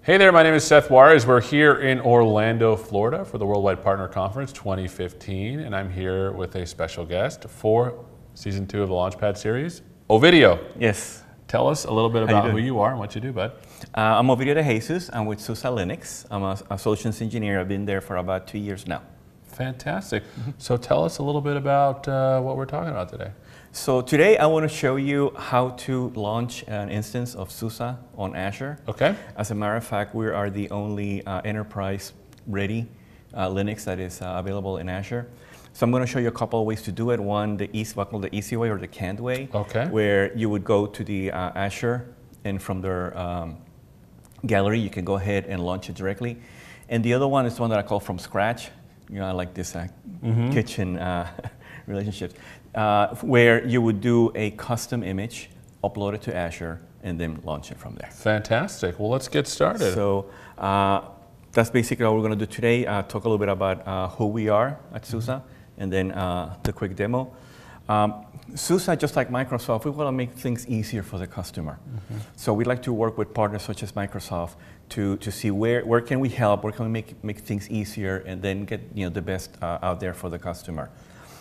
Hey there, my name is Seth Juarez. We're here in Orlando, Florida for the Worldwide Partner Conference 2015, and I'm here with a special guest for Season 2 of the Launchpad series, Ovidio. Yes. Tell us a little bit about who you are and what you do, bud. I'm Ovidio de Jesus. I'm with SUSE Linux. I'm a solutions engineer. I've been there for about 2 years now. Fantastic. So tell us a little bit about what we're talking about today. So today I want to show you how to launch an instance of SUSE on Azure. Okay. As a matter of fact, we are the only enterprise-ready Linux that is available in Azure. So I'm going to show you a couple of ways to do it. One, the easy way or the canned way, Okay. where you would go to the Azure, and from their gallery, you can go ahead and launch it directly. And the other one is one that I call from scratch. You know, I like this kitchen relationships, where you would do a custom image, upload it to Azure, and then launch it from there. Fantastic. Well, let's get started. So that's basically what we're going to do today. Talk a little bit about who we are at SUSE, and then the quick demo. SUSE, just like Microsoft, we want to make things easier for the customer. So we like to work with partners such as Microsoft to see where can we help, where can we make things easier, and then get the best out there for the customer.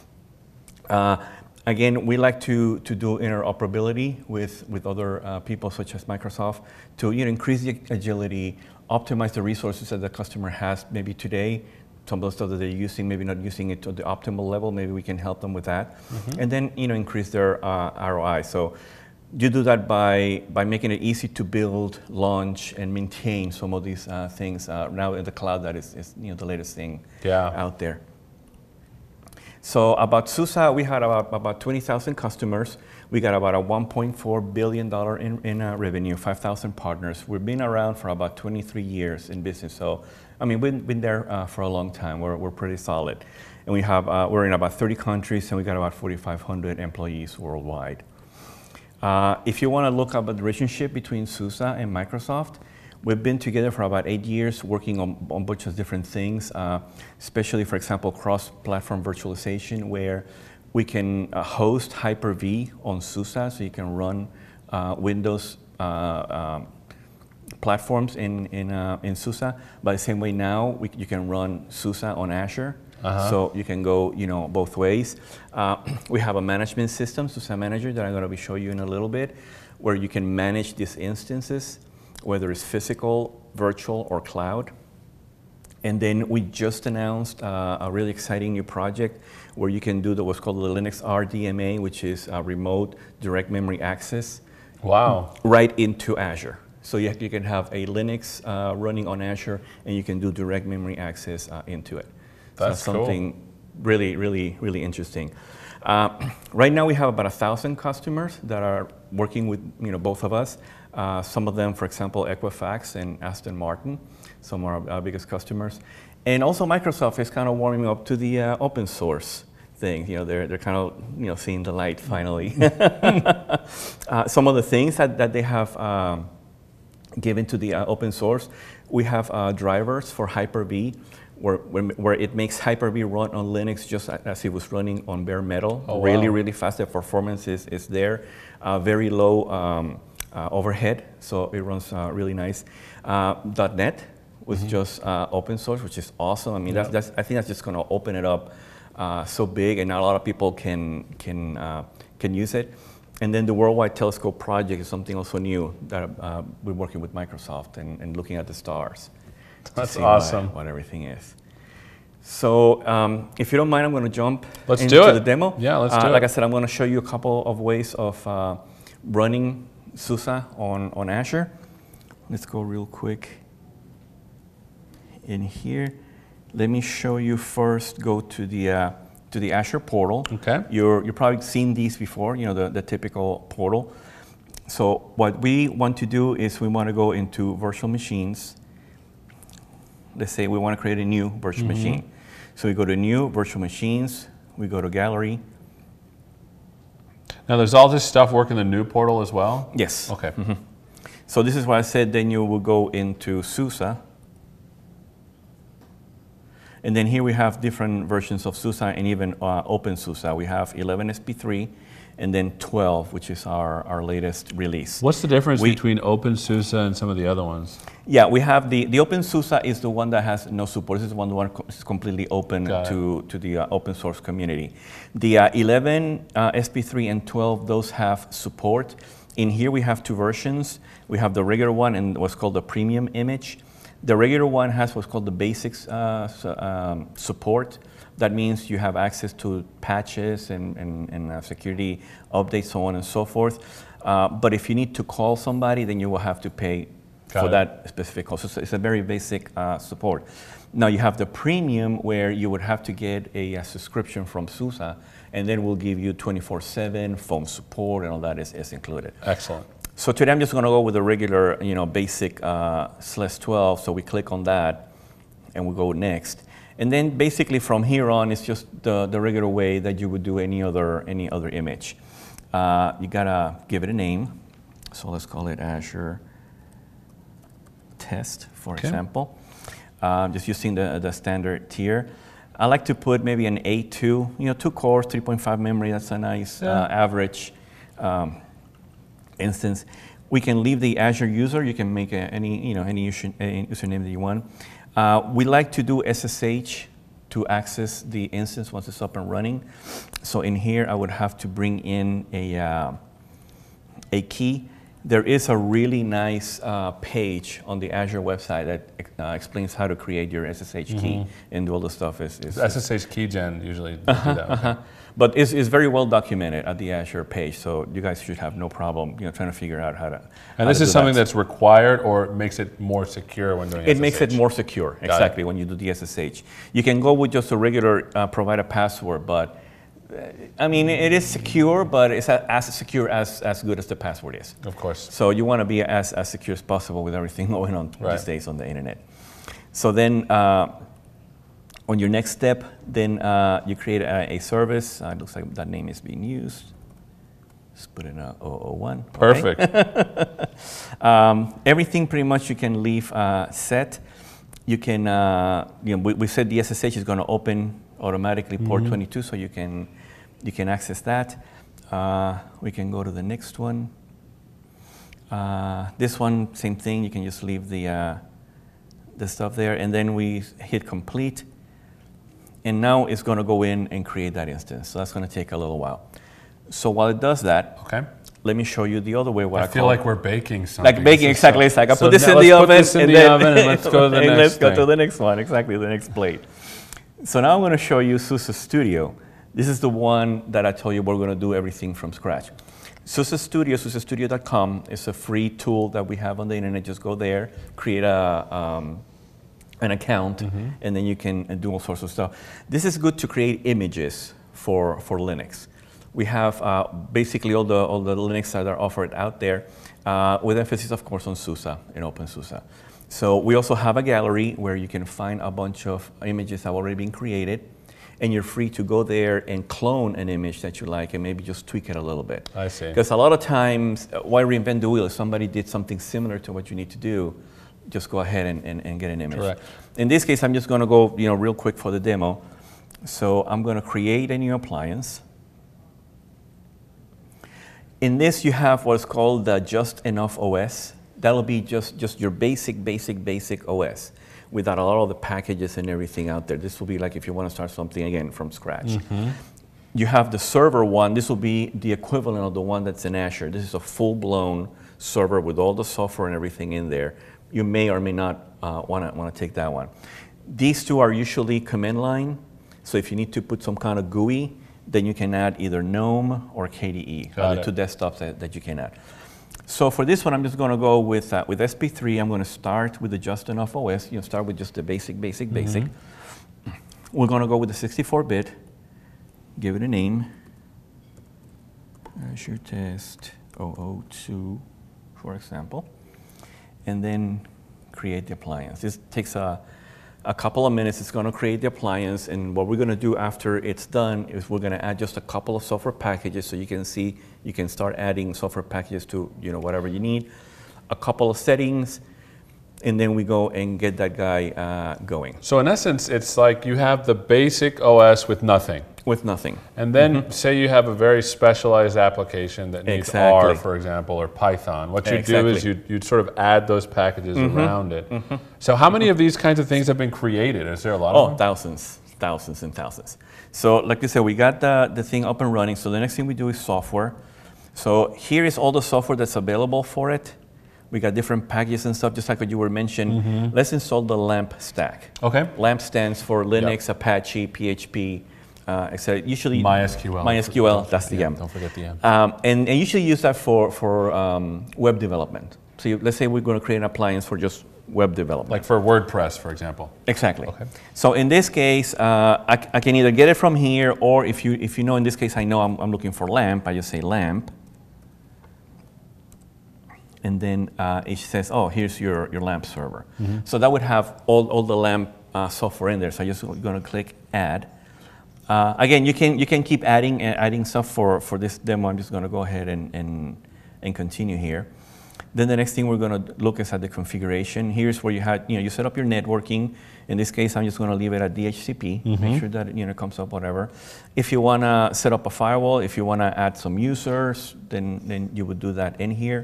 Again, we like to do interoperability with other people such as Microsoft to increase the agility, optimize the resources that the customer has maybe today. Some of the stuff that they're using, maybe not using it to the optimal level, maybe we can help them with that. And then increase their ROI. So you do that by making it easy to build, launch, and maintain some of these things. Now in the cloud, that is the latest thing out there. So about SUSE, we had about 20,000 customers. We got about a $1.4 billion in revenue, 5,000 partners. We've been around for about 23 years in business. So, I mean, we've been there for a long time. We're pretty solid. And we're in about 30 countries, and we got about 4,500 employees worldwide. If you want to look up at the relationship between SUSE and Microsoft, we've been together for about 8 years working on a bunch of different things, especially, for example, cross-platform virtualization, where we can host Hyper-V on SUSE, so you can run Windows platforms in SUSE. By the same way now, you can run SUSE on Azure. So you can go both ways. We have a management system, SUSE Manager, that I'm going to be showing you in a little bit, where you can manage these instances, whether it's physical, virtual, or cloud. And then we just announced a really exciting new project where you can do what's called the Linux RDMA, which is remote direct memory access. Wow. Right into Azure. So you can have a Linux running on Azure, and you can do direct memory access into it. That's so something really, really, really interesting. Right now we have about 1,000 customers that are working with both of us. Some of them, for example, Equifax and Aston Martin, some of our biggest customers. And also Microsoft is kind of warming up to the open source thing. They're kind of seeing the light finally. Some of the things that they have given to the open source, we have drivers for Hyper-V, where it makes Hyper-V run on Linux just as it was running on bare metal. Oh, really, wow. really fast. The performance is there. Very low overhead, so it runs really nice. .NET was just open source, which is awesome. I mean, I think that's just going to open it up so big, and not a lot of people can use it. And then the Worldwide Telescope project is something also new that we're working with Microsoft and looking at the stars. That's awesome. What everything is. So if you don't mind, I'm going to jump into the demo. Yeah, let's do it. Like I said, I'm going to show you a couple of ways of running SUSE on Azure. Let's go real quick in here. Let me show you first. Go to the Azure portal. Okay. You've probably seen these before. The typical portal. So what we want to do is we want to go into virtual machines. Let's say we want to create a new virtual machine. So we go to New Virtual Machines. We go to Gallery. Now, there's all this stuff working in the new portal as well? Yes. Okay. So this is why I said then you will go into SUSE. And then here we have different versions of SUSE and even OpenSUSE. We have 11 SP3 and then 12, which is our latest release. What's the difference between OpenSUSE and some of the other ones? Yeah, we have the OpenSUSE is the one that has no support. This is one that is completely open to the open source community. The 11, SP3, and 12, those have support. In here we have two versions. We have the regular one and what's called the premium image. The regular one has what's called the basics support. That means you have access to patches and security updates, so on and so forth. But if you need to call somebody, then you will have to pay for that specific call. So it's a very basic support. Now you have the premium where you would have to get a subscription from SUSE, and then we'll give you 24/7 phone support, and all that is included. Excellent. So today I'm just going to go with the regular, basic SLES-12. So we click on that, and we go next. And then basically from here on, it's just the regular way that you would do any other image. You gotta give it a name. So let's call it Azure Test, for example. Just using the standard tier. I like to put maybe an A2, 2 cores, 3.5 memory. That's a nice average instance. We can leave the Azure user. You can make any username that you want. We like to do SSH to access the instance once it's up and running. So in here, I would have to bring in a key. There is a really nice page on the Azure website that explains how to create your SSH key and do all the stuff. SSH keygen usually do that. Okay. But it's very well documented at the Azure page, so you guys should have no problem, trying to figure out how to. And this is something that's required, or makes it more secure when doing SSH? It makes it more secure, exactly, when you do the SSH. You can go with just a regular provide a password, but it is secure, but it's as secure as good as the password is. Of course. So you want to be as secure as possible with everything going on these days on the internet. So then. On your next step, then you create a service. It looks like that name is being used. Let's put in a 001. Perfect. Okay. Everything pretty much you can leave set. You can, we said the SSH is going to open automatically port 22, so you can access that. We can go to the next one. This one, same thing. You can just leave the stuff there, and then we hit complete. And now it's going to go in and create that instance. So that's going to take a little while. So while it does that, let me show you the other way. I feel like we're baking something. Like baking, exactly. It's like I put this in the oven, and let's go to the next let's go to the next one, exactly, the next plate. So now I'm going to show you SUSE Studio. This is the one that I told you we're going to do everything from scratch. SUSE Studio, SUSEstudio.com, is a free tool that we have on the internet. Just go there, create an account, and then you can do all sorts of stuff. This is good to create images for Linux. We have basically all the Linux that are offered out there, with emphasis, of course, on SUSE and OpenSUSE. So we also have a gallery where you can find a bunch of images that have already been created, and you're free to go there and clone an image that you like and maybe just tweak it a little bit. I see. Because a lot of times, why reinvent the wheel? If somebody did something similar to what you need to do, just go ahead and get an image. Correct. In this case, I'm just going to go real quick for the demo. So I'm going to create a new appliance. In this, you have what's called the Just Enough OS. That'll be just your basic OS without a lot of the packages and everything out there. This will be like if you want to start something again from scratch. You have the server one. This will be the equivalent of the one that's in Azure. This is a full-blown server with all the software and everything in there. You may or may not want to take that one. These two are usually command line. So if you need to put some kind of GUI, then you can add either GNOME or KDE. The two desktops that you can add. So for this one, I'm just going to go with SP3. I'm going to start with the Just Enough OS. Start with just the basic. We're going to go with the 64-bit. Give it a name. Azure Test 002, for example. And then create the appliance. This takes a couple of minutes. It's going to create the appliance, and what we're going to do after it's done is we're going to add just a couple of software packages, so you can see you can start adding software packages to whatever you need. A couple of settings, and then we go and get that guy going So in essence, it's like you have the basic OS with nothing. with nothing. And then say you have a very specialized application that needs Exactly. R, for example, or Python. What you do Exactly. is you'd sort of add those packages around it. So how many of these kinds of things have been created? Is there a lot of Oh, them? thousands and thousands. So like I said, we got the thing up and running. So the next thing we do is software. So here is all the software that's available for it. We got different packages and stuff, just like what you were mentioning. Let's install the LAMP stack. Okay. LAMP stands for Linux, Apache, PHP, etc. Usually MySQL. MySQL, that's the M. Don't forget the M. And usually use that for web development. So let's say we're going to create an appliance for just web development. Like for WordPress, for example. Exactly. Okay. So in this case, I can either get it from here, or if you know, in this case, I know I'm looking for LAMP, I just say LAMP. And then it says, oh, here's your LAMP server. So that would have all the LAMP software in there. So I'm just going to click Add. Again, you can keep adding stuff for this demo. I'm just going to go ahead and continue here. Then the next thing we're going to look is at the configuration. Here's where you set up your networking. In this case, I'm just going to leave it at DHCP. Make sure that it comes up, whatever. If you want to set up a firewall, if you want to add some users, then you would do that in here.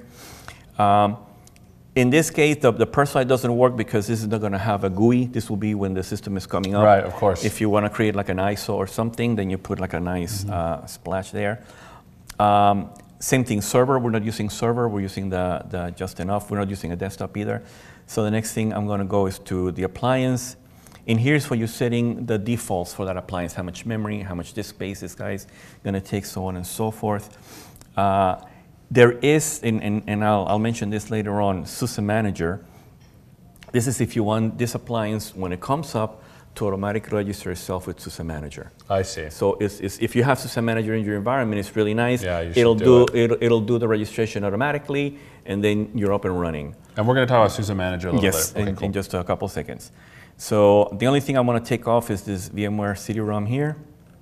In this case, the personalized doesn't work because this is not going to have a GUI. This will be when the system is coming up. Right, of course. If you want to create like an ISO or something, then you put like a nice splash there. Same thing, server. We're not using server. We're using the just enough. We're not using a desktop either. So the next thing I'm going to go is to the appliance. And here's where you're setting the defaults for that appliance, how much memory, how much disk space this guy's going to take, so on and so forth. There is, and I'll mention this later on, System Manager. This is if you want this appliance, when it comes up, to automatically register itself with System Manager. I see. So if you have System Manager in your environment, it's really nice. Yeah, you it'll should do it'll do the registration automatically, and then you're up and running. And we're going to talk about System Manager a little Yes, later. in just a couple seconds. So the only thing I want to take off is this VMware CD-ROM here.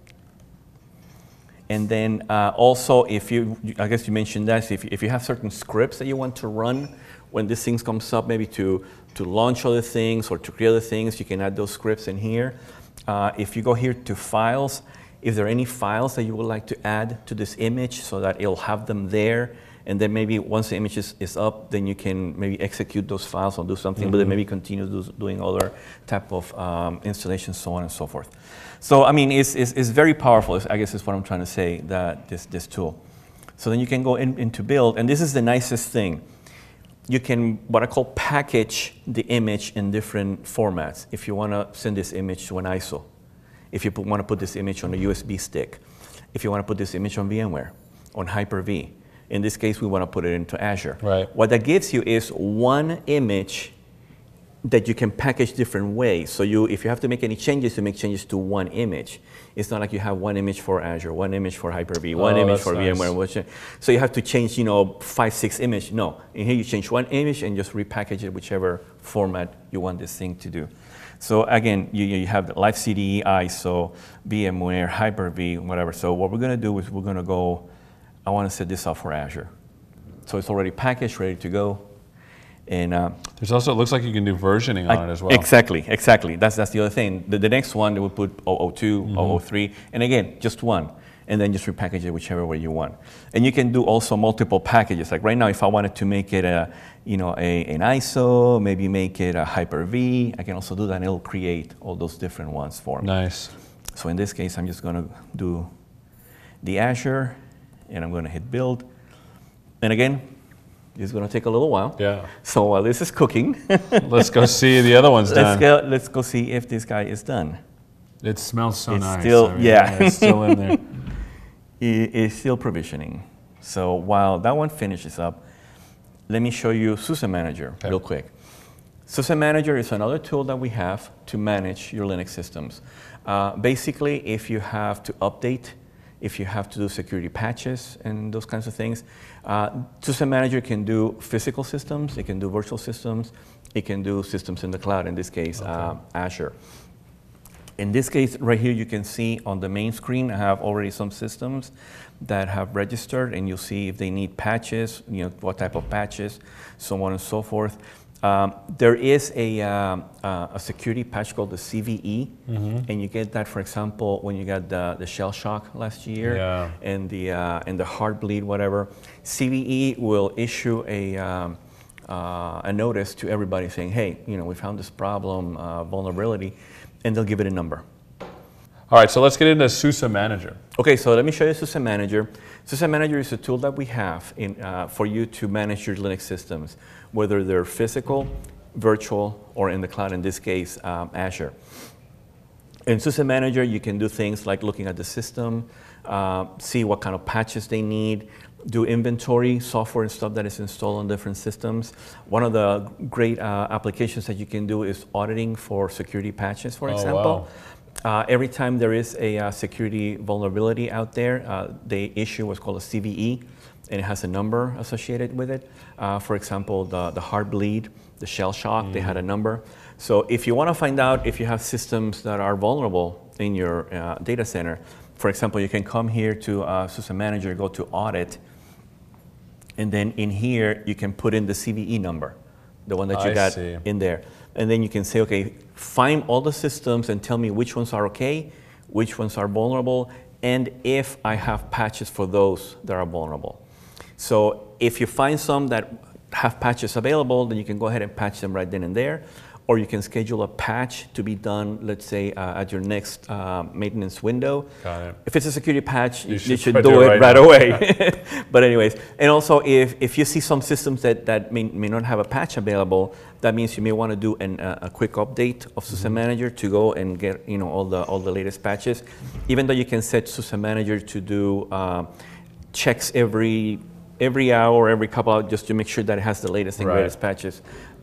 And then also, I guess you mentioned that, if you have certain scripts that you want to run when this thing comes up, maybe to launch other things or to create other things, you can add those scripts in here. If you go here to Files, if there are any files that you would like to add to this image so that it'll have them there, and then maybe once the image is up, then you can maybe execute those files or do something, but then maybe continue doing other type of installations, so on and so forth. So, I mean, it's very powerful, I guess is what I'm trying to say, that this tool. So then you can go into build, and this is the nicest thing. You can, what I call, package the image in different formats. If you want to send this image to an ISO, if you want to put this image on a USB stick, if you want to put this image on VMware, on Hyper-V. In this case, we want to put it into Azure. Right. What that gives you is one image that you can package different ways. So if you have to make any changes, you make changes to one image. It's not like you have one image for Azure, one image for Hyper-V, one image for VMware. So you have to change, 5, 6 images. No, in here you change one image and just repackage it whichever format you want this thing to do. So again, you have the Live CDE, ISO, VMware, Hyper-V, whatever. So what we're going to do is we're going to go, I want to set this up for Azure. So it's already packaged, ready to go. And there's also, it looks like you can do versioning on it as well. Exactly. That's the other thing. The next one, they would put 002, 003, and again, just one, and then just repackage it whichever way you want. And you can do also multiple packages. Like right now, if I wanted to make it an ISO, maybe make it a Hyper-V, I can also do that, and it'll create all those different ones for me. Nice. So in this case, I'm just going to do the Azure, and I'm going to hit build. And again, it's going to take a little while. Yeah. So while this is cooking, let's go see the other one's done. Let's go see if this guy is done. It smells so It's nice. still, yeah. It's still in there. It's still provisioning. So while that one finishes up, let me show you System Manager real quick. System Manager is another tool that we have to manage your Linux systems. Basically, if you have to update, if you have to do security patches and those kinds of things, System Manager can do physical systems, it can do virtual systems, it can do systems in the cloud, in this case, Azure. In this case, right here, you can see on the main screen, I have already some systems that have registered, and you'll see if they need patches, what type of patches, so on and so forth. There is a security patch called the CVE, and you get that, for example, when you got the shell shock last year and the heart bleed, whatever. CVE will issue a notice to everybody saying, hey, we found this problem, vulnerability, and they'll give it a number. All right, so let's get into SUSE Manager. Okay, so let me show you SUSE Manager. SUSE Manager is a tool that we have for you to manage your Linux systems, whether they're physical, virtual, or in the cloud, in this case, Azure. In SUSE Manager, you can do things like looking at the system, see what kind of patches they need, do inventory, software and stuff that is installed on different systems. One of the great applications that you can do is auditing for security patches, for example. Wow. Every time there is a security vulnerability out there, they issue what's called a CVE, and it has a number associated with it. For example, the heart bleed, the shell shock, they had a number. So if you want to find out if you have systems that are vulnerable in your data center, for example, you can come here to SUSE Manager, go to Audit, and then in here, you can put in the CVE number, the one that you got in there. And then you can say, okay, find all the systems and tell me which ones are okay, which ones are vulnerable, and if I have patches for those that are vulnerable. So if you find some that have patches available, then you can go ahead and patch them right then and there. Or you can schedule a patch to be done, let's say, at your next maintenance window. Got it. If it's a security patch, you should do do it right now. away. But anyways, and also if you see some systems that may not have a patch available, that means you may want to do a quick update of SUSE Manager to go and get all the latest patches. Even though you can set SUSE Manager to do checks every hour or every couple hours, just to make sure that it has the latest and greatest patches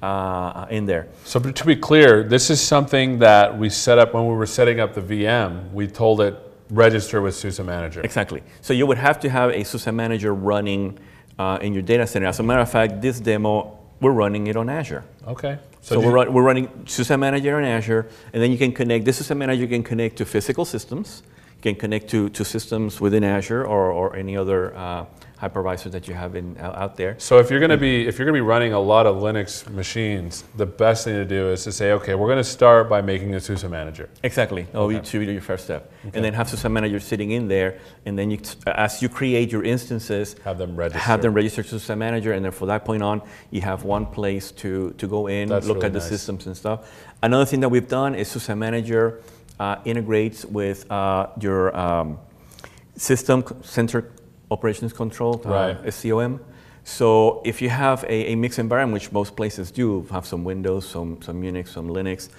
in there. So to be clear, this is something that we set up when we were setting up the VM. We told it register with SUSE Manager. Exactly. So you would have to have a SUSE Manager running in your data center. As a matter of fact, this demo, we're running it on Azure. Okay. So we're running SUSE Manager on Azure, and then you can connect, this SUSE Manager can connect to physical systems, you can connect to systems within Azure or any other hypervisor that you have out there. So if you're going to be running a lot of Linux machines, the best thing to do is to say, okay, we're going to start by making a SUSE Manager. Exactly. It should be your first step. Okay. And then have SUSE Manager sitting in there, and then as you create your instances, have them register to SUSE Manager, and then from that point on, you have one place to go in, look at the systems and stuff. Another thing that we've done is SUSE Manager integrates with your System Center Operations Control, SCOM. So if you have a mixed environment, which most places do, have some Windows, some Unix, some Linux,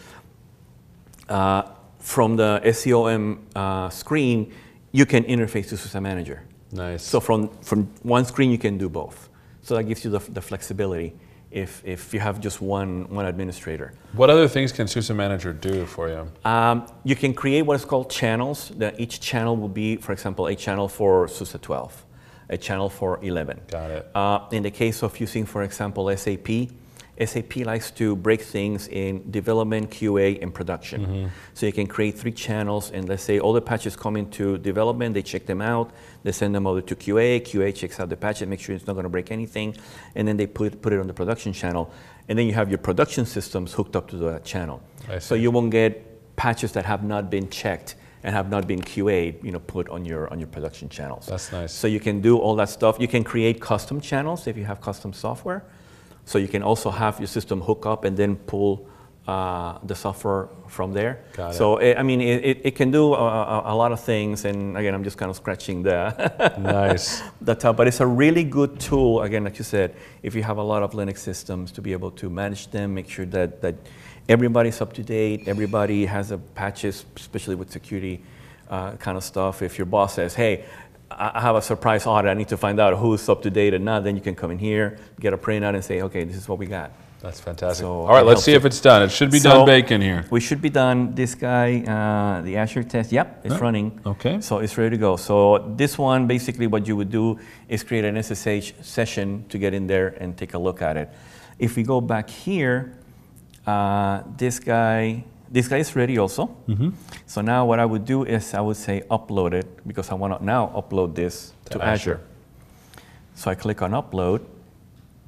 from the SCOM screen, you can interface to SUSE Manager. Nice. So from one screen, you can do both. So that gives you the flexibility if you have just one administrator. What other things can SUSE Manager do for you? You can create what is called channels. Each channel will be, for example, a channel for SUSE 12, a channel for 11. Got it. In the case of using, for example, SAP likes to break things in development, QA, and production. So you can create 3 channels, and let's say all the patches come into development, they check them out, they send them over to QA, QA checks out the patch and makes sure it's not going to break anything, and then they put it on the production channel. And then you have your production systems hooked up to that channel. So you won't get patches that have not been checked and have not been QA'd, put on your production channels. That's nice. So you can do all that stuff. You can create custom channels if you have custom software. So you can also have your system hook up and then pull the software from there. Got it. So it can do a lot of things, and again, I'm just kind of scratching the top. But it's a really good tool, again, like you said, if you have a lot of Linux systems, to be able to manage them, make sure that everybody's up to date, everybody has patches, especially with security kind of stuff. If your boss says, hey, I have a surprise audit, I need to find out who's up to date and not, then you can come in here, get a printout and say, okay, this is what we got. That's fantastic. So all right, let's see if it's done. It should be done baking here. We should be done. This guy, the Azure test, it's running. Okay. So it's ready to go. So this one, basically what you would do is create an SSH session to get in there and take a look at it. If we go back here, this guy is ready also. So now what I would do is I would say upload it, because I want to now upload this to Azure. So I click on upload.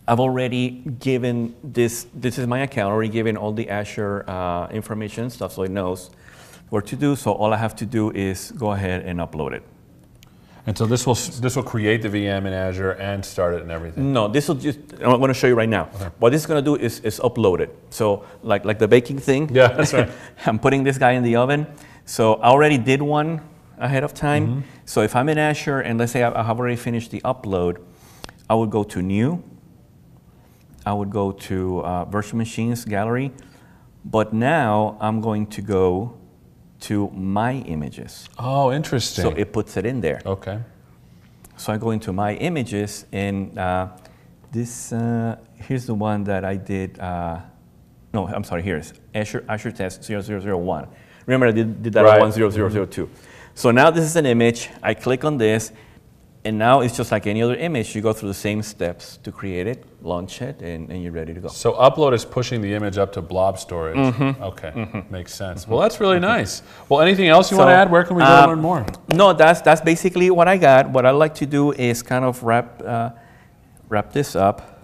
I've already given this is my account, already given all the Azure information stuff, so it knows what to do. So all I have to do is go ahead and upload it. And so this will create the VM in Azure and start it and everything. No, this will just, I'm going to show you right now. Okay. What this is going to do is upload it. So like the baking thing. Yeah, that's right. I'm putting this guy in the oven. So I already did one ahead of time. Mm-hmm. So if I'm in Azure and let's say I have already finished the upload, I would go to New. I would go to Virtual Machines Gallery. But now I'm going to go to My Images. Oh, interesting. So it puts it in there. Okay. So I go into My Images, and this here's the one that I did. No, I'm sorry. Here's Azure Test 0001. Remember, I did that Right. on 1002. So now this is an image. I click on this, and now it's just like any other image. You go through the same steps to create it, launch it, and you're ready to go. So upload is pushing the image up to blob storage. Okay, makes sense. Well, that's really nice. Well, anything else you want to add? Where can we go to learn more? No, that's basically what I got. What I like to do is kind of wrap this up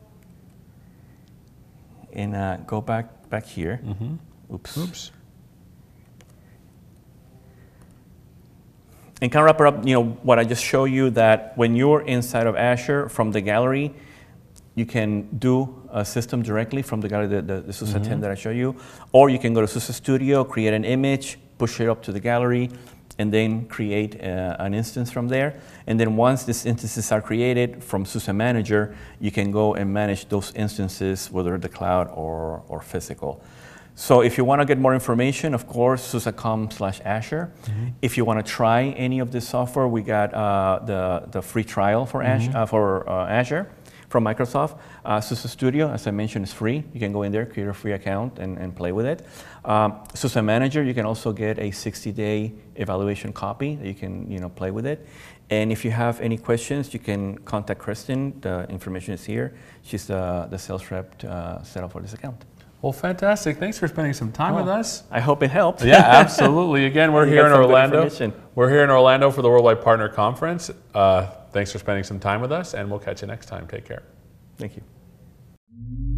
and go back here. Oops. And kind of wrap it up, what I just showed you, that when you're inside of Azure from the gallery, you can do a system directly from the gallery, the SUSE 10 that I showed you, or you can go to SUSE Studio, create an image, push it up to the gallery, and then create an instance from there. And then once these instances are created from SUSE Manager, you can go and manage those instances, whether the cloud or physical. So if you want to get more information, of course, SUSE.com/Azure. If you want to try any of this software, we got the free trial for Azure from Microsoft. SUSE Studio, as I mentioned, is free. You can go in there, create a free account, and play with it. SUSE Manager, you can also get a 60-day evaluation copy that you can play with it. And if you have any questions, you can contact Kristen. The information is here. She's the sales rep set up for this account. Well, fantastic. Thanks for spending some time with us. I hope it helped. Yeah, absolutely. Again, we're here in Orlando. We're here in Orlando for the Worldwide Partner Conference. Thanks for spending some time with us, and we'll catch you next time. Take care. Thank you.